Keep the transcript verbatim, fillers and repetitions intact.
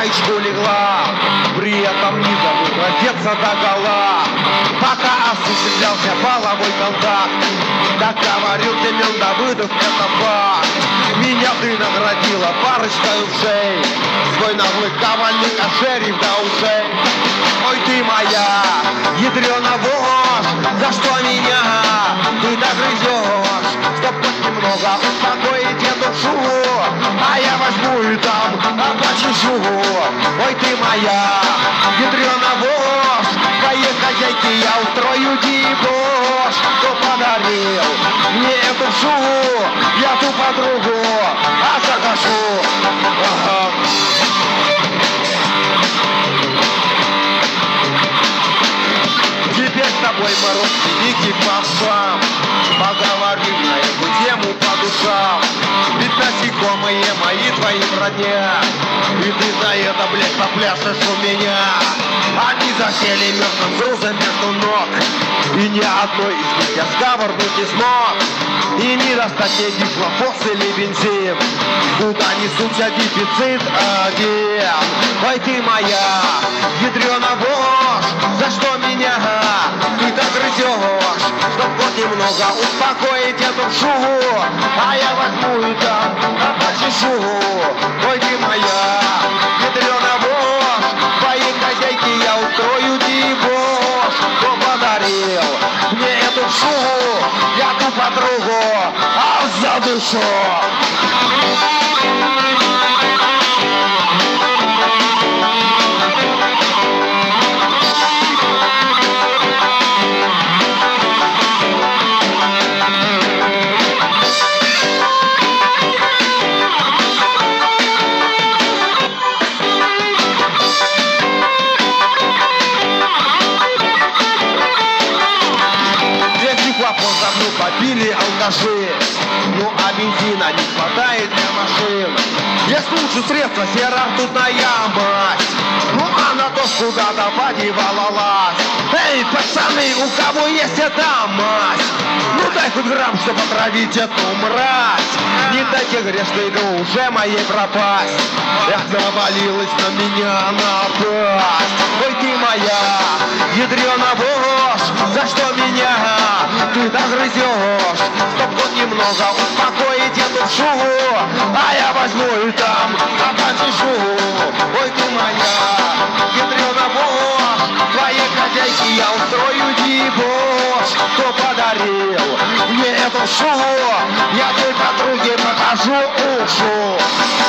маечку легла, при этом не забудь раздеться догола. Пока осуществлялся половой контакт, так говорил Семен Давыдов, это факт. Меня ты наградила парочкой ушей, свой наглый кавальник ошерив до ушей. Ой, ты моя ядрёна вошь, за что меня ты так грызешь, чтоб хоть немного успокоить эту душу, а я возьму и там почешу. Ой, ты моя ядрёна вошь, твоей хозяйке я устрою дебош. Кто подарил мне эту душу, я ту подругу озадошу. Ага. Теперь с тобой мы родственники по псам, поговорим на эту тему по душам. Ведь насекомые мои твои братья, и ты за это, блядь, попляшешь у меня. Они засели мертвым грузом между ног, и ни одной из них я сковырнуть не смог. И не достать ей дихлофос или бензин, куда несутся дефицит один. Ой, ты моя ядрёна вошь, за что меня ты так грызешь, чтоб хоть немного успокоить эту шуву, а я возьму и там почешу. Ой, ты моя ядрёна вошь, твоей хозяйке я устрою дебош. Кто подарил мне эту шуву, я ту подругу а задушу. Побили алкаши, ну а бензина не хватает для машин. Если лучше средства серая ртутная мазь, ну а на то куда-то подевалалась. Эй, пацаны, у кого есть эта мазь, ну дай хоть грамм, чтобы отравить эту мразь. Не дайте грешной душе моей пропасть, эх, навалилась на меня напасть. Ой, ты моя ядрёна вошь, за что меня ты так грызешь, чтоб хоть немного успокоить эту шуву, а я возьму и там почешу. Ой, ты моя ядрёна вошь, твоей хозяйке я устрою дебош. Кто подарил мне эту шуву, я той подруге покажу ушу.